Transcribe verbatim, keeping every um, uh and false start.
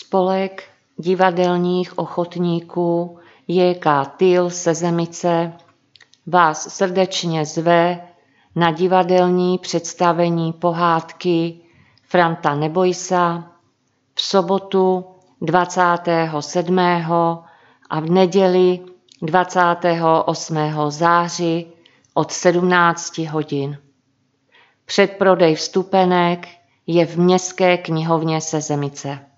Spolek divadelních ochotníků J K Tyl Sezemice vás srdečně zve na divadelní představení pohádky Franta Nebojsa v sobotu dvacátého sedmého a v neděli dvacátého osmého září od sedmnácti hodin. Předprodej vstupenek je v Městské knihovně Sezemice.